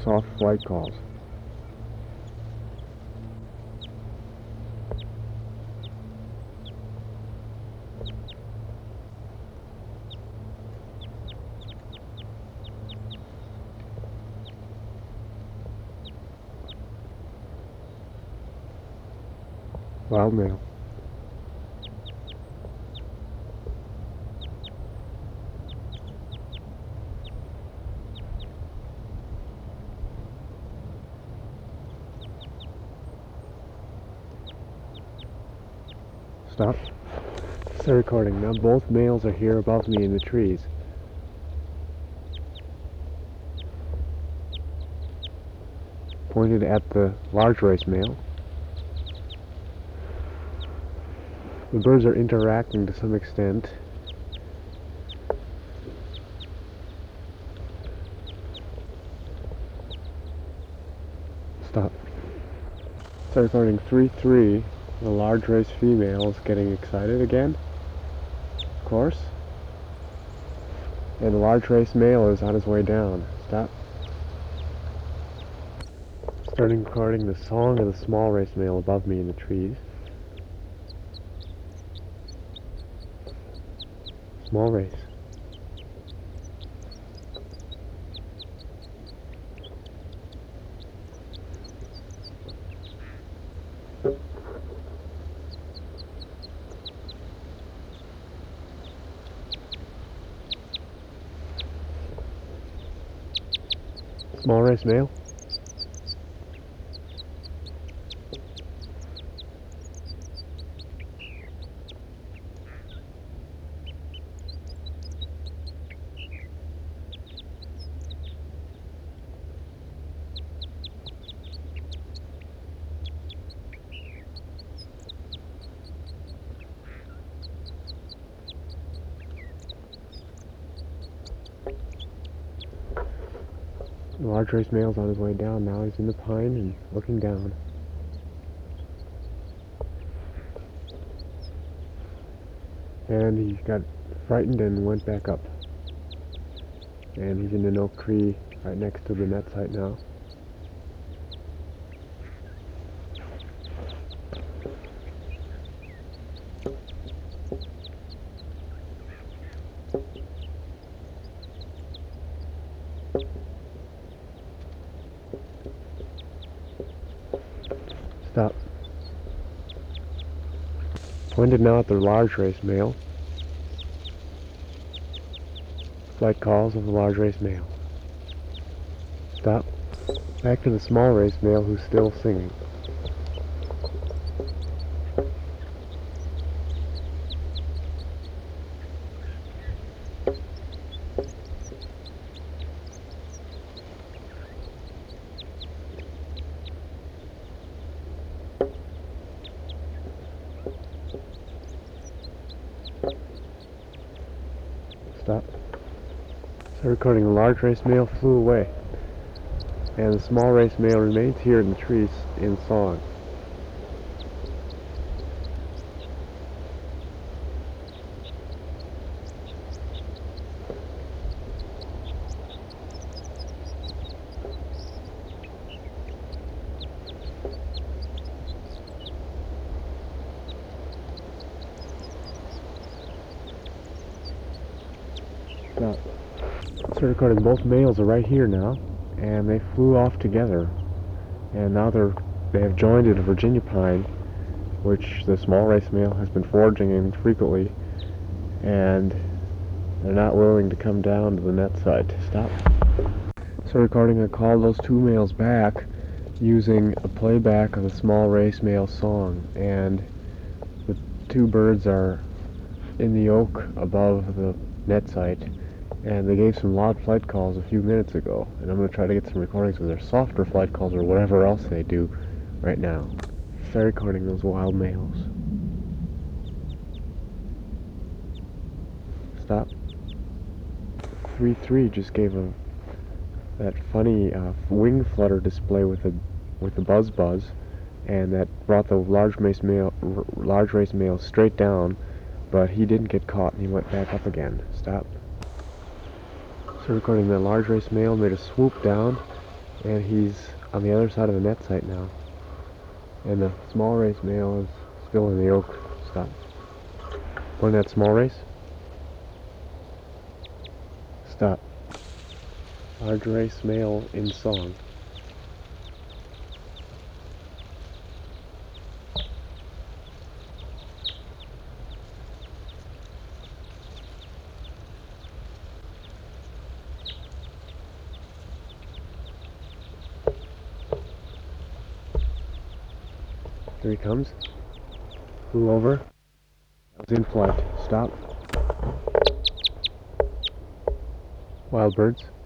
soft flight calls. Wild male. Stop. Start recording. Now both males are here above me in the trees. Pointed at the large race male. The birds are interacting to some extent. Stop. Start recording 3-3. The large race female is getting excited again, of course. And the large race male is on his way down. Stop. Starting recording the song of the small race male above me in the trees. Small race. Small race male. The large race male's on his way down now. He's in the pine and looking down. And he got frightened and went back up. And he's in an oak tree right next to the net site now. Stop. Pointed now at the large race male. Flight calls of the large race male. Stop. Back to the small race male who's still singing. Stop. So recording, the large race male flew away, and the small race male remains here in the trees in song. Stop. So recording, both males are right here now, and they flew off together, and now they have joined in a Virginia pine, which the small race male has been foraging in frequently, and they're not willing to come down to the net site. Stop. So recording, I called those two males back using a playback of the small race male song, and the two birds are in the oak above the net site, and they gave some loud flight calls a few minutes ago, and I'm going to try to get some recordings of their softer flight calls or whatever else they do right now. Start recording those wild males. Stop. 3-3 just gave that funny wing flutter display with the buzz, and that brought the large race male straight down, but he didn't get caught and he went back up again. Stop. So recording, the large race male made a swoop down And he's on the other side of the net site now. And the small race male is still in the oak. Stop. Point that small race. Stop. Large race male in song. Here he comes. Flew over. That was in flight. Stop. Wild birds.